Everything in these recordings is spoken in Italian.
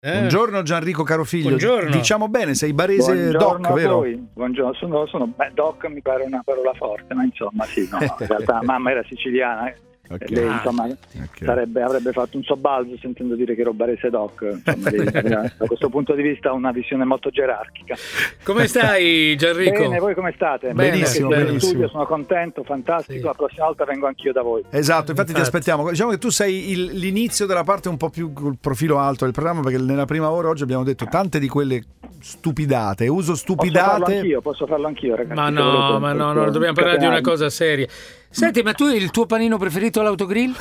Buongiorno Gianrico Carofiglio. Buongiorno. Diciamo bene, sei barese. Buongiorno doc, vero? Voi. Buongiorno, doc mi pare una parola forte, ma insomma sì, no, in realtà mamma era siciliana. Okay. Lei insomma avrebbe fatto un sobbalzo sentendo dire che ero barese doc. Insomma, da questo punto di vista una visione molto gerarchica. Come stai Gianrico? Bene, voi come state? Benissimo, benissimo. Studio, sono contento, fantastico. Sì. La prossima volta vengo anch'io da voi. Esatto, infatti ti aspettiamo. Diciamo che tu sei l'inizio della parte un po' più col profilo alto del programma, perché nella prima ora oggi abbiamo detto tante di quelle stupidate, uso stupidate. Posso farlo anch'io, ragazzi. Ma no, dobbiamo parlare di una cosa seria. Senti, ma tu il tuo panino preferito all'autogrill?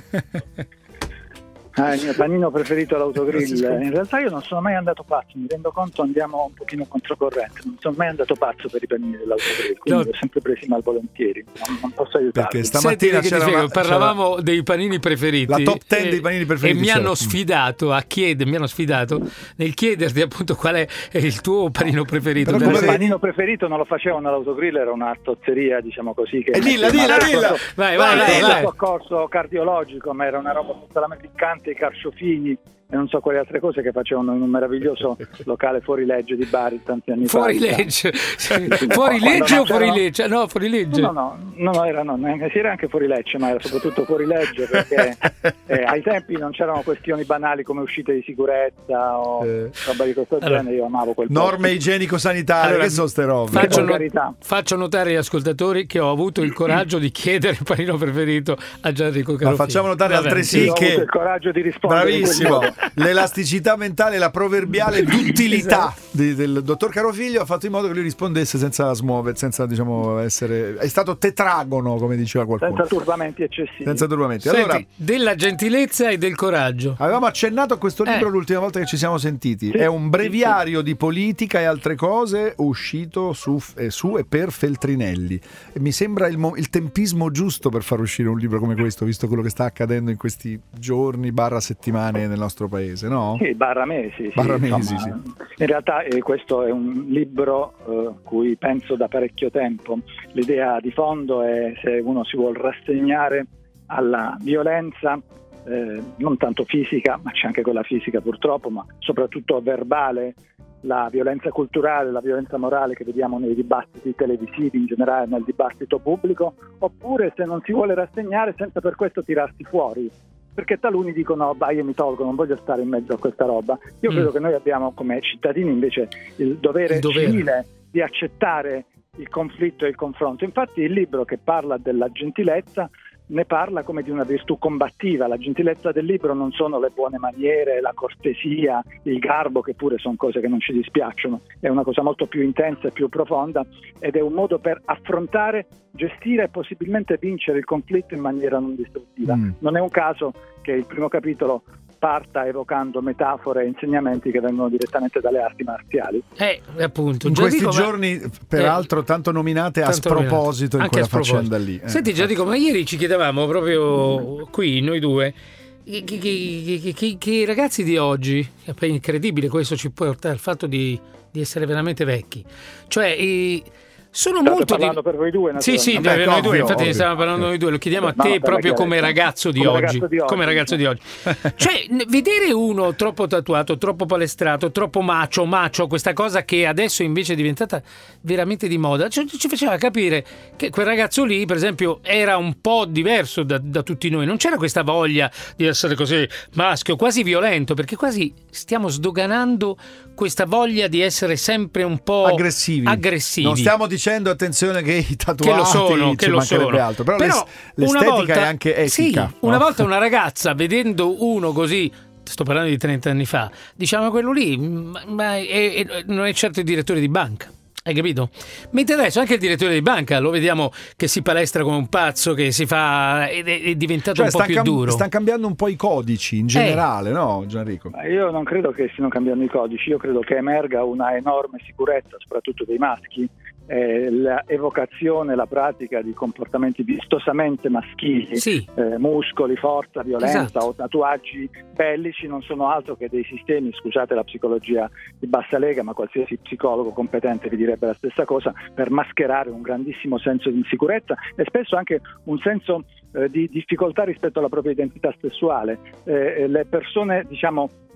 Il mio panino preferito all'autogrill. In realtà io non sono mai andato pazzo, mi rendo conto, andiamo un pochino controcorrente, non sono mai andato pazzo per i panini dell'autogrill, quindi li ho sempre presi malvolentieri, non posso aiutarvi. Perché stamattina parlavamo dei panini preferiti, la top 10 dei panini preferiti, e mi hanno sfidato nel chiederti appunto qual è il tuo panino preferito. Però il panino preferito non lo facevano all'autogrill, era una tozzeria, diciamo così, che dilla. Vai. Soccorso cardiologico, ma era una roba solamente piccante, i carciofini e non so quali altre cose che facevano in un meraviglioso locale fuori legge di Bari tanti anni fa. Fuori legge? Fuori legge o fuori legge? No, fuori legge. No, era anche fuori legge, ma era soprattutto fuori legge perché ai tempi non c'erano questioni banali come uscite di sicurezza o roba di questo genere. Io amavo quel norme igienico-sanitarie, che sono ste robe? Faccio notare agli ascoltatori che ho avuto il coraggio di chiedere il panino preferito a Gianrico Carofiglio. Ma facciamo notare altresì che ho avuto il coraggio di rispondere. Bravissimo. L'elasticità mentale, la proverbiale duttilità del dottor Carofiglio ha fatto in modo che lui rispondesse senza smuovere, senza essere. È stato tetragono, come diceva qualcuno. Senza turbamenti eccessivi. Senti, allora, della gentilezza e del coraggio. Avevamo accennato a questo libro l'ultima volta che ci siamo sentiti. Sì, è un breviario di politica e altre cose uscito su e per Feltrinelli. E mi sembra il tempismo giusto per far uscire un libro come questo, visto quello che sta accadendo in questi giorni / settimane nel nostro paese, no? Sì, /mesi. Sì. In realtà questo è un libro cui penso da parecchio tempo. L'idea di fondo è se uno si vuol rassegnare alla violenza, non tanto fisica, ma c'è anche quella fisica purtroppo, ma soprattutto verbale, la violenza culturale, la violenza morale che vediamo nei dibattiti televisivi, in generale nel dibattito pubblico, oppure se non si vuole rassegnare senza per questo tirarsi fuori. Perché taluni dicono io mi tolgo, non voglio stare in mezzo a questa roba. Io credo che noi abbiamo come cittadini invece il dovere civile di accettare il conflitto e il confronto. Infatti il libro che parla della gentilezza ne parla come di una virtù combattiva. La gentilezza del libro non sono le buone maniere, la cortesia, il garbo, che pure sono cose che non ci dispiacciono, è una cosa molto più intensa e più profonda, ed è un modo per affrontare, gestire e possibilmente vincere il conflitto in maniera non distruttiva. Non è un caso che il primo capitolo parta evocando metafore e insegnamenti che vengono direttamente dalle arti marziali. Appunto. In questi giorni, peraltro, tanto nominate a sproposito in quella faccenda lì. Senti Gianrico, ma ieri ci chiedevamo proprio qui, noi due, che i ragazzi di oggi, è incredibile, questo ci porta al fatto di essere veramente vecchi. Cioè, sono molto parlando per voi due, sì, noi due, infatti ne stiamo parlando noi due, lo chiediamo a te proprio come ragazzo di oggi. Cioè, vedere uno troppo tatuato, troppo palestrato, troppo macho, questa cosa che adesso invece è diventata veramente di moda, ci faceva capire che quel ragazzo lì, per esempio, era un po' diverso da tutti noi, non c'era questa voglia di essere così maschio, quasi violento, perché quasi stiamo sdoganando questa voglia di essere sempre un po' aggressivi. Non stiamo dicendo, attenzione, che i tatuati che lo sono. Altro, però l'estetica è anche etica. Sì, una volta una ragazza, vedendo uno così, sto parlando di 30 anni fa, diciamo quello lì non è certo il direttore di banca. Hai capito? Mentre adesso anche il direttore di banca lo vediamo che si palestra come un pazzo, che si fa è diventato un po' più duro. Stanno cambiando un po' i codici in generale, no Gianrico? Io non credo che stiano cambiando i codici, io credo che emerga una enorme sicurezza, soprattutto dei maschi, l'evocazione, la pratica di comportamenti vistosamente maschili, muscoli, forza, violenza, esatto, o tatuaggi bellici non sono altro che dei sistemi, scusate la psicologia di bassa lega, ma qualsiasi psicologo competente vi direbbe la stessa cosa, per mascherare un grandissimo senso di insicurezza e spesso anche un senso di difficoltà rispetto alla propria identità sessuale. Le persone, diciamo,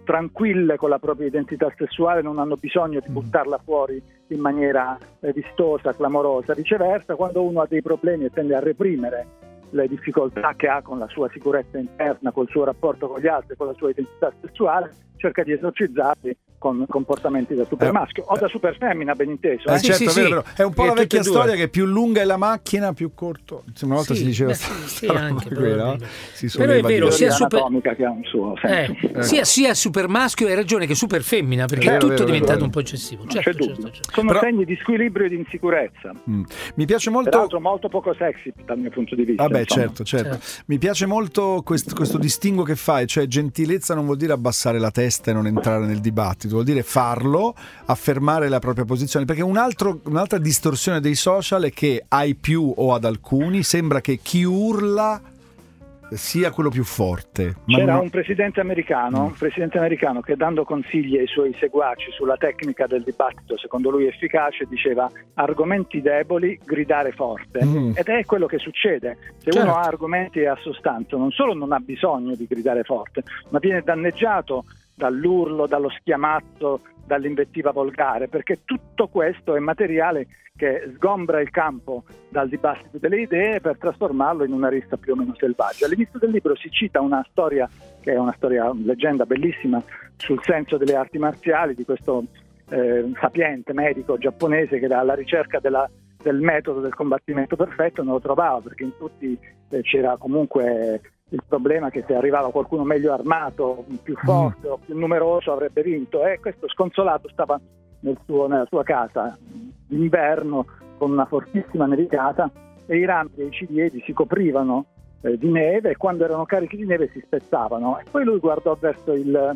tranquille con la propria identità sessuale, non hanno bisogno di buttarla fuori in maniera vistosa, clamorosa. Viceversa, quando uno ha dei problemi e tende a reprimere le difficoltà che ha con la sua sicurezza interna, col suo rapporto con gli altri, con la sua identità sessuale, cerca di esorcizzarli con comportamenti da super maschio o da super femmina, ben inteso. Certo, sì, vero. È un po' la vecchia storia che più lunga è la macchina, più corto. Una volta si diceva anche quella, però è vero, sia anatomica che ha un suo senso. Sia super maschio, hai ragione, che super femmina, perché tutto è diventato un po' eccessivo. Certo. Sono segni di squilibrio e di insicurezza. Mi piace molto, peraltro molto poco sexy dal mio punto di vista. Vabbè, certo. Mi piace molto questo distinguo che fai, cioè gentilezza non vuol dire abbassare la testa e non entrare nel dibattito, vuol dire farlo, affermare la propria posizione, perché un'altra distorsione dei social è che ai più o ad alcuni sembra che chi urla sia quello più forte. C'era un presidente americano che, dando consigli ai suoi seguaci sulla tecnica del dibattito secondo lui efficace, diceva: argomenti deboli, gridare forte. Ed è quello che succede. Se uno ha argomenti e ha sostanza, non solo non ha bisogno di gridare forte, ma viene danneggiato dall'urlo, dallo schiamazzo, dall'invettiva volgare, perché tutto questo è materiale che sgombra il campo dal dibattito delle idee per trasformarlo in una rissa più o meno selvaggia. All'inizio del libro si cita una storia che è una leggenda bellissima sul senso delle arti marziali di questo sapiente medico giapponese che alla ricerca del metodo del combattimento perfetto non lo trovava, perché in tutti c'era comunque il problema che se arrivava qualcuno meglio armato, più forte o più numeroso avrebbe vinto, e questo sconsolato stava nella sua casa d'inverno con una fortissima nevicata e i rami dei ciliegi si coprivano di neve, e quando erano carichi di neve si spezzavano, e poi lui guardò verso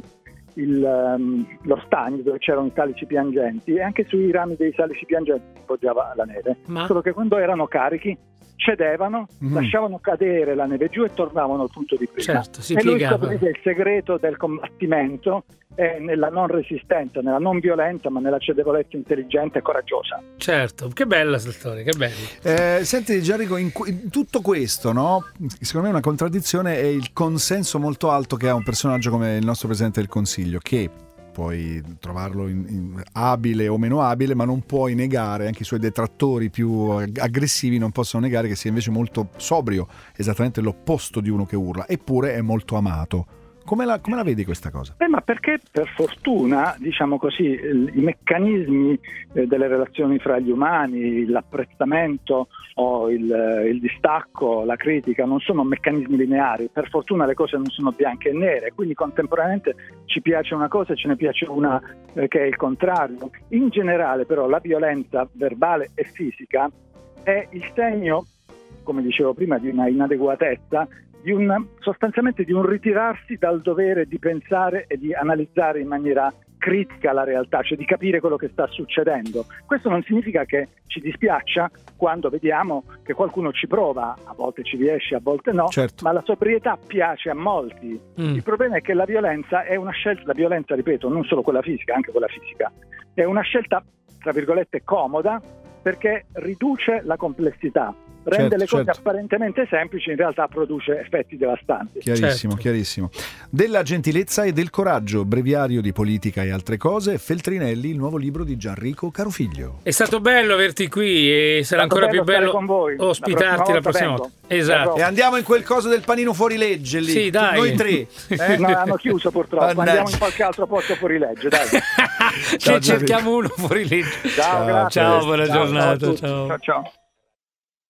lo stagno dove c'erano i salici piangenti, e anche sui rami dei salici piangenti si poggiava la neve, solo che quando erano carichi cedevano, lasciavano cadere la neve giù e tornavano al punto di prima. E lui scoprì che il segreto del combattimento è nella non resistenza, nella non violenza, ma nella cedevolezza intelligente e coraggiosa. Certo, che bella questa storia, che bella. Senti Gianrico, in tutto questo, no? Secondo me una contraddizione è il consenso molto alto che ha un personaggio come il nostro Presidente del Consiglio, che puoi trovarlo abile o meno abile, ma non puoi negare, anche i suoi detrattori più aggressivi non possono negare che sia invece molto sobrio, esattamente l'opposto di uno che urla, eppure è molto amato. Come la vedi questa cosa? Ma perché per fortuna, diciamo così, i meccanismi delle relazioni fra gli umani, l'apprezzamento o il distacco, la critica, non sono meccanismi lineari. Per fortuna le cose non sono bianche e nere, quindi contemporaneamente ci piace una cosa e ce ne piace una che è il contrario. In generale però la violenza verbale e fisica è il segno, come dicevo prima, di una inadeguatezza, sostanzialmente di un ritirarsi dal dovere di pensare e di analizzare in maniera critica la realtà, cioè di capire quello che sta succedendo. Questo non significa che ci dispiaccia quando vediamo che qualcuno ci prova, a volte ci riesce, a volte no, certo. Ma la sobrietà piace a molti. Il problema è che la violenza è una scelta, la violenza, ripeto, non solo quella fisica, anche quella fisica, è una scelta, tra virgolette, comoda, perché riduce la complessità. Rende le cose apparentemente semplici, in realtà produce effetti devastanti. Chiarissimo. Della gentilezza e del coraggio, breviario di politica e altre cose, Feltrinelli, il nuovo libro di Gianrico Carofiglio. È stato bello averti qui e sarà ancora più bello con voi. Ospitarti la prossima volta. Esatto. E andiamo in quel coso del panino fuorilegge lì. Sì, dai. Noi tre. No, hanno chiuso purtroppo. Andiamo in qualche altro posto fuorilegge, dai. Cerchiamo uno fuorilegge. Ciao, grazie. Ciao, buona giornata. Ciao.